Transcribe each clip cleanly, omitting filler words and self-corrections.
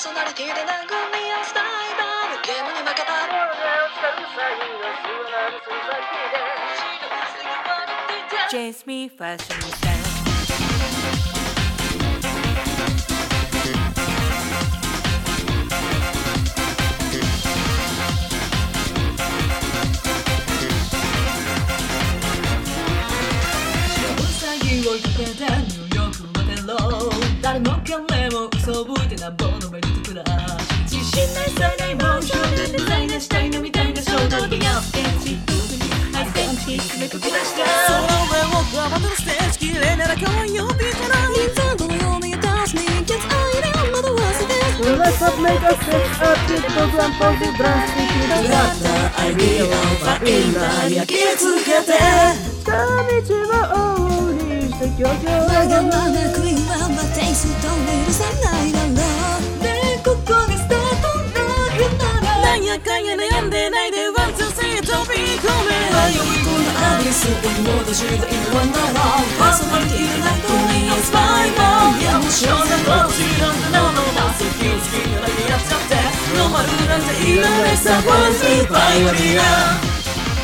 ソナリティで殴り合うスタイバーゲームに負けた俺が落ちたウサギが吸わないその先で白いウサギは乗っていた Chase me fashion style追いかけてニューヨークまでロー誰も彼も嘘吹いてなんぼのメリットプラス自信ないさないモーションでデザイナーしたいのみたいな衝動にやって自分にアイデンティティ締めくくらしたその上をガバドのステージ綺麗なら可愛い呼びからインサントのように出すにキャッツアイラン惑わせて Let's up make a sex up to the program for the drastic だったアイディアをファインダーに焼き付けて道を追うわがままクイーンはテイストに許さないだろうねここがスタートなるならなんやかんや悩んでないでワンツースリー飛び込め迷い込んだアリス追い戻しが今ワンダーラーパーソナリティでないとにスパイバーいやもう少年の好きなんだなのな好き好きなだけやっちゃってノーマルなんていらないさワンツーバイオリア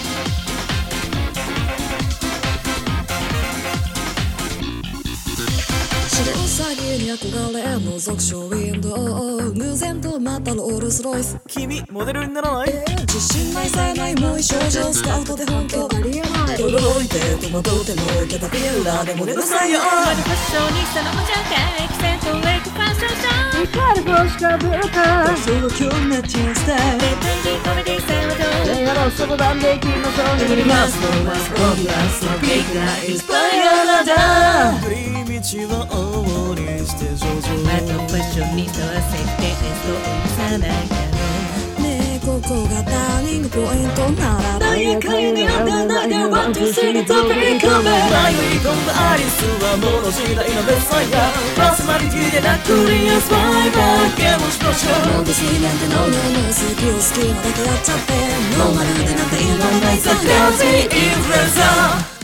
白ウサギに憧れ覗くショーウィンドウ偶然とまたロールスロイス君モデルにならない、自信ないさえないもう一少女スカウトで本当ありえない驚いて戸惑ってもキャタピラーでも寝なさいよまずファッショニスタのもじゃかエキセントレイクファッションショー光る帽子かぶったその急なチェンスタイルレッドインコメディサウドレイヤーのそこなんでいきましょう巡りますのマスコビアスのビッグなインスパイアラだ振り道を往々にして上々またファッションニスタは設定そう許さないだろうねえここがターニングポイントならなんやかんやにあんたないでワンツースリー飛び込め迷い込んだアリスはもの時代のメッサイアパーソナリティでなくリアスパイバーゲームしましょうもう好きなんてノーノーノー好きを好きなだけやっちゃってノーマルでなんていらないさガージーインフルエンサー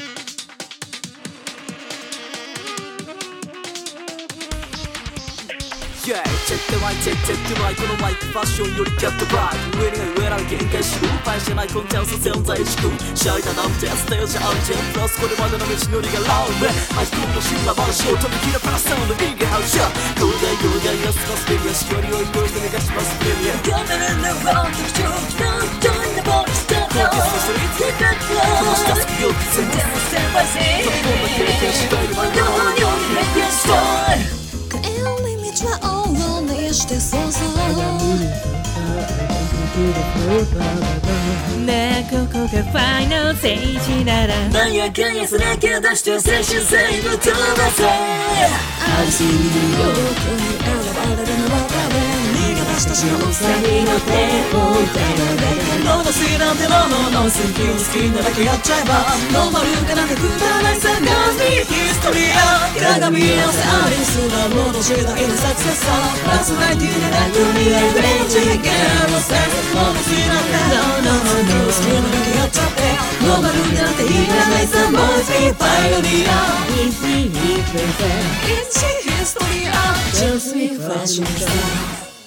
チェックマイチェックマイこのマイクファッションよりキャットバイク上には上なら限界しろファンじゃないコンテンツ潜在意識シャイだなんてステージアンチェンプラスこれまでの道のりがラウンドハイスクールの修羅場のショー飛び切るパラサウンドビッグハウスシャーゴールデンゴールデンヤスマスペリアしよりを移動して逃がしますプレミアカメラのワン特徴ダウンジョインのボイスタートフォーカススリーツーカットこの下好きを全然ステンバイセイ飛び込んだ経験次第ではどうにもレディアスタイル帰り道は往々にしてそうそうねえここがファイナルステージならなんやかんやすらけ出して精神性ぶっ飛ばせ愛しみよう今日に選ばれるのは誰逃げ出した白ウサギの手を手の上でノーノスイなんてノーノーノー好きを好きなだけやっちゃえばノーマルかなんてくだらないさガーミーヒストリア鏡合わせアリスはもの時代のサクセスサーパーソナリティでなく見えるレンジゲームセンスもの好きなんてノーノーノー好きなだけやっちゃってノーマルなんていらないさもうスピーパイオニアインフィニットプレゼンインチヒストリア Just me fashion style